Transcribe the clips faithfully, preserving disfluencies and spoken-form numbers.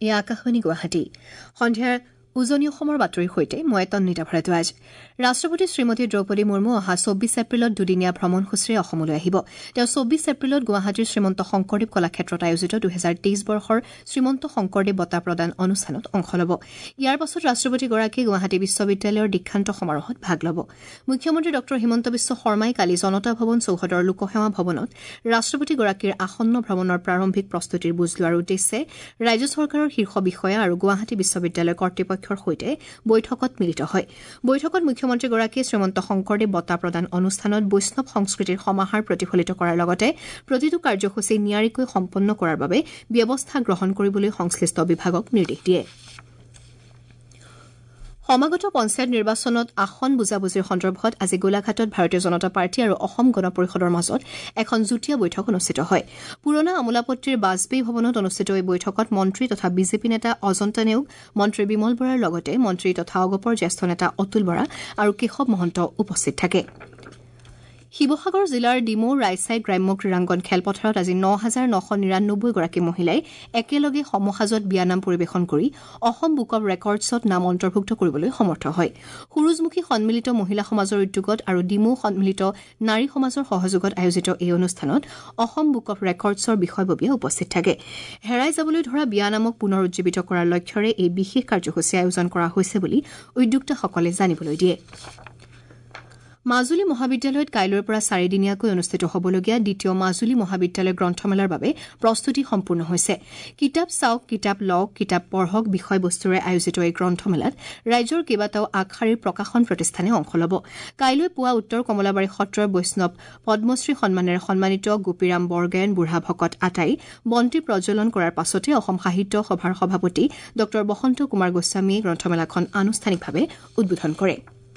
এয়া আকাশবাণী গুৱাহাটী সন্ধিয়াৰ উজনি অসমৰ বাতৰিৰ সৈতে মই তন্নিতা ভৰদ্বাজ। ৰাষ্ট্ৰপতি শ্ৰীমতী দ্ৰৌপদী মুৰ্মু অহা চৌব্বিছ এপ্ৰিলত দুদিনীয়া ভ্ৰমণসূচীৰে অসমলৈ আহিব। তেওঁ চৌব্বিছ এপ্ৰিলত গুৱাহাটীৰ শ্ৰীমন্ত শংকৰদেৱ কলাক্ষেত্ৰত আয়োজিত দুহেজাৰ তেইছ বৰ্ষৰ শ্ৰীমন্ত শংকৰদেৱ বঁটা প্ৰদান অনুষ্ঠানত অংশ ল'ব। ইয়াৰ পাছত ৰাষ্ট্ৰপতিগৰাকীয়ে গুৱাহাটী বিশ্ববিদ্যালয়ৰ দীক্ষান্ত সমাৰোহত ভাগ ল'ব। মুখ্যমন্ত্ৰী ডঃ হিমন্ত বিশ্ব শৰ্মাই কালি জনতা ভৱন চৌহদৰ লোকসেৱা ভৱনত ৰাষ্ট্ৰপতিগৰাকীৰ আসন্ন ভ্ৰমণৰ প্ৰাৰম্ভিক প্ৰস্তুতিৰ বুজ লোৱাৰ উদ্দেশ্যে ৰাজ্য চৰকাৰৰ শীৰ্ষ বিষয়া আৰু গুৱাহাটী বিশ্ববিদ্যালয় কৰ্তৃপক্ষৰ সৈতে বৈঠকত মিলিত হয়। বৈঠকত মুখ্যমন্ত্ৰীগৰাকীয়ে শ্ৰীমন্ত শংকৰদেৱ বঁটা প্ৰদান অনুষ্ঠানত বৈষ্ণৱ সংস্কৃতিৰ সমাহাৰ প্ৰতিফলিত কৰাৰ লগতে প্ৰতিটো কাৰ্যসূচী নিয়াৰিকৈ সম্পন্ন কৰাৰ বাবে ব্যৱস্থা গ্ৰহণ কৰিবলৈ সংশ্লিষ্ট বিভাগক নিৰ্দেশ দিয়ে। সমাগত পঞ্চায়ত নিৰ্বাচনত আসন বুজাবুজিৰ সন্দৰ্ভত আজি গোলাঘাটত ভাৰতীয় জনতা পাৰ্টি আৰু অসম গণ পৰিষদৰ মাজত এখন যুটীয়া বৈঠক অনুষ্ঠিত হয়। পুৰণা আমোলাপট্টিৰ বাজপেয়ী ভৱনত অনুষ্ঠিত এই বৈঠকত মন্ত্ৰী তথা বিজেপি নেতা অজন্তা নেওগ, মন্ত্ৰী বিমল বৰাৰ লগতে মন্ত্ৰী তথা অগপৰ জ্যেষ্ঠ নেতা অতুল বৰা আৰু কেশৱ মহন্ত উপস্থিত থাকে। শিৱসাগৰ জিলাৰ ডিমৌ ৰাইচাই গ্ৰাম্য ক্ৰীড়াংগন খেলপথাৰত আজি ন হাজাৰ নশ নিৰান্নব্বৈ গৰাকী মহিলাই একেলগে সমসাজত বিয়ানাম পৰিৱেশন কৰি অসম বুক অব ৰেকৰ্ডছত নাম অন্তৰ্ভুক্ত কৰিবলৈ সমৰ্থ হয়। সুৰুজমুখী সন্মিলিত মহিলা সমাজৰ উদ্যোগত আৰু ডিমৌ সন্মিলিত নাৰী সমাজৰ সহযোগত আয়োজিত এই অনুষ্ঠানত অসম বুক অব ৰেকৰ্ডছৰ বিষয়ববীয়া উপস্থিত থাকে। হেৰাই যাবলৈ ধৰা বিয়ানামক পুনৰ উজ্জীৱিত কৰাৰ লক্ষ্যৰে এই বিশেষ কাৰ্যসূচী আয়োজন কৰা হৈছে বুলি উদ্যোক্তাসকলে জানিবলৈ দিয়ে। মাজুলী মহাবিদ্যালয়ত কাইলৈৰ পৰা চাৰিদিনীয়াকৈ অনুষ্ঠিত হ'বলগীয়া দ্বিতীয় মাজুলী মহাবিদ্যালয় গ্ৰন্থমেলাৰ বাবে প্ৰস্তুতি সম্পূৰ্ণ হৈছে। কিতাপ চাওক, কিতাপ লওক, কিতাপ পঢ়ক বিষয়বস্তুৰে আয়োজিত এই গ্ৰন্থমেলাত ৰাজ্যৰ কেইবাটাও আগশাৰীৰ প্ৰকাশন প্ৰতিষ্ঠানে অংশ ল'ব। কাইলৈ পুৱা উত্তৰ কমলাবাৰী সত্ৰৰ বৈষ্ণৱ পদ্মশ্ৰী সন্মানেৰে সন্মানিত গোপীৰাম বৰগায়ন বুঢ়া ভকত আটাই বন্তি প্ৰজ্বলন কৰাৰ পাছতে অসম সাহিত্য সভাৰ সভাপতি ডঃ বসন্ত কুমাৰ গোস্বামীয়ে গ্ৰন্থমেলাখন আনুষ্ঠানিকভাৱে উদ্বোধন কৰে।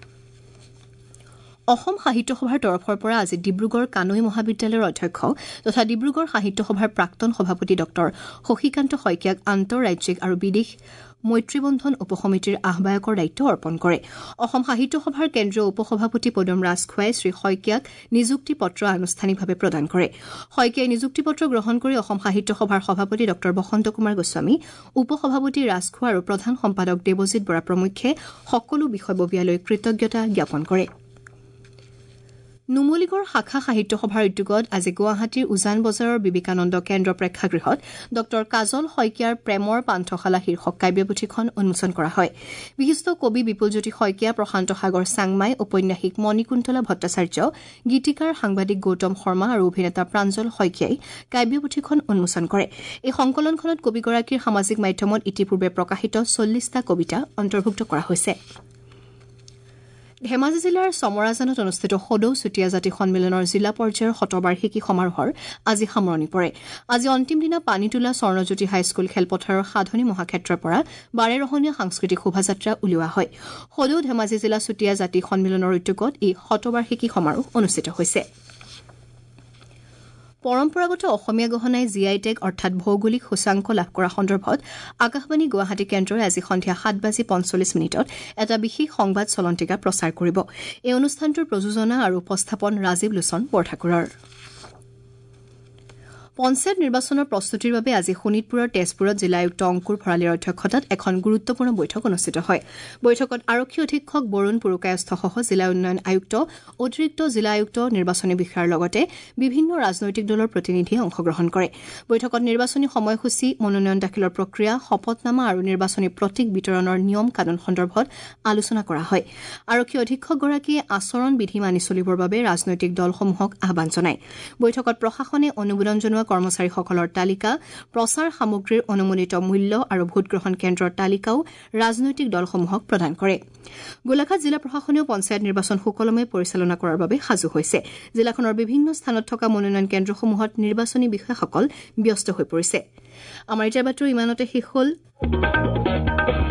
অসম সাহিত্য সভাৰ তৰফৰ পৰা আজি ডিব্ৰুগড় কানৈ মহাবিদ্যালয়ৰ অধ্যক্ষ তথা ডিব্ৰুগড় সাহিত্য সভাৰ প্ৰাক্তন সভাপতি ডঃ শশীকান্ত শইকীয়াক আন্তঃৰাজ্যিক আৰু বিদেশ মৈত্ৰীবন্ধন উপসমিতিৰ আহ্বায়কৰ দায়িত্ব অৰ্পণ কৰে। অসম সাহিত্য সভাৰ কেন্দ্ৰীয় উপসভাপতি পদম ৰাজখোৱাই শ্ৰী শইকীয়াক নিযুক্তি পত্ৰ আনুষ্ঠানিকভাৱে প্ৰদান কৰে। শইকীয়াই নিযুক্তি পত্ৰ গ্ৰহণ কৰি অসম সাহিত্য সভাৰ সভাপতি ডঃ বসন্ত কুমাৰ গোস্বামী, উপসভাপতি ৰাজখোৱা আৰু প্ৰধান সম্পাদক দেৱজিৎ বৰা প্ৰমুখ্যে সকলো বিষয়ববীয়ালৈ কৃতজ্ঞতা জ্ঞাপন কৰে। নুমলীগড় শাখা সাহিত্য সভাৰ উদ্যোগত আজি গুৱাহাটীৰ উজান বজাৰৰ বিবেকানন্দ কেন্দ্ৰ প্ৰেক্ষাগৃহত ডঃ কাজল শইকীয়াৰ প্ৰেমৰ পান্থশালা শীৰ্ষক কাব্যপুথিখন উন্মোচন কৰা হয়। বিশিষ্ট কবি বিপুলজ্যোতি শইকীয়া, প্ৰশান্ত সাগৰ চাংমাই, ঔপন্যাসিক মণিকুন্তলা ভট্টাচাৰ্য, গীতিকাৰ সাংবাদিক গৌতম শৰ্মা আৰু অভিনেতা প্ৰাঞ্জল শইকীয়াই কাব্যপুথিখন উন্মোচন কৰে। এই সংকলনখনত কবিগৰাকীৰ সামাজিক মাধ্যমত ইতিপূৰ্বে প্ৰকাশিত চল্লিছটা কবিতা অন্তৰ্ভুক্ত কৰা হৈছে। ধেমাজি জিলাৰ চমৰাজানত অনুষ্ঠিত সদৌ চুতীয়া জাতি সন্মিলনৰ জিলা পৰ্যায়ৰ শতবাৰ্ষিকী সমাৰোহৰ আজি সামৰণি পৰে। আজি অন্তিম দিনা পানীতোলা স্বৰ্ণজ্যোতি হাইস্কুল খেলপথাৰৰ সাধনী মহাক্ষেত্ৰৰ পৰা বাৰেৰহণীয়া সাংস্কৃতিক শোভাযাত্ৰা উলিওৱা হয়। সদৌ ধেমাজি জিলা চুতীয়া জাতি সন্মিলনৰ উদ্যোগত এই শতবাৰ্ষিকী সমাৰোহ অনুষ্ঠিত হৈছে। পৰম্পৰাগত অসমীয়া গহনাই জি আই টেগ অৰ্থাৎ ভৌগোলিক সূচাংক লাভ কৰা সন্দৰ্ভত আকাশবাণী গুৱাহাটী কেন্দ্ৰই আজি সন্ধিয়া সাত বাজি পঞ্চল্লিছ মিনিটত এটা বিশেষ সংবাদ চলন্তিকা প্ৰচাৰ কৰিব। এই অনুষ্ঠানটোৰ প্ৰযোজনা আৰু উপস্থাপন ৰাজীৱ লোচন বৰঠাকুৰৰ। পঞ্চায়ত নিৰ্বাচনৰ প্ৰস্তুতিৰ বাবে আজি শোণিতপুৰৰ তেজপুৰত জিলা আয়ুক্ত অংকুৰ ভৰালীৰ অধ্যক্ষতাত এখন গুৰুত্বপূৰ্ণ বৈঠক অনুষ্ঠিত হয়। বৈঠকত আৰক্ষী অধীক্ষক বৰুণ পুৰকায়স্থসহ জিলা উন্নয়ন আয়ুক্ত, অতিৰিক্ত জিলা আয়ুক্ত, নিৰ্বাচনী বিষয়াৰ লগতে বিভিন্ন ৰাজনৈতিক দলৰ প্ৰতিনিধিয়ে অংশগ্ৰহণ কৰে। বৈঠকত নিৰ্বাচনী সময়সূচী, মনোনয়ন দাখিলৰ প্ৰক্ৰিয়া, শপতনামা আৰু নিৰ্বাচনী প্ৰতীক বিতৰণৰ নিয়ম কানুন সন্দৰ্ভত আলোচনা কৰা হয়। আৰক্ষী অধীক্ষকগৰাকীয়ে আচৰণ বিধি মানি চলিবৰ বাবে ৰাজনৈতিক দলসমূহক আহ্বান জনায়। বৈঠকত প্ৰশাসনে অনুমোদন জনোৱা কৰ্মচাৰীসকলৰ তালিকা, প্ৰচাৰ সামগ্ৰীৰ অনুমোদিত মূল্য আৰু ভোটগ্ৰহণ কেন্দ্ৰৰ তালিকাও ৰাজনৈতিক দলসমূহক প্ৰদান কৰে। গোলাঘাট জিলা প্ৰশাসনেও পঞ্চায়ত নিৰ্বাচন সুকলমে পৰিচালনা কৰাৰ বাবে সাজু হৈছে। জিলাখনৰ বিভিন্ন স্থানত থকা মনোনয়ন কেন্দ্ৰসমূহত নিৰ্বাচনী বিষয়াসকল ব্যস্ত হৈ পৰিছে। আমাৰ এতিয়া বাতৰি ইমানতে শেষ হ'ল।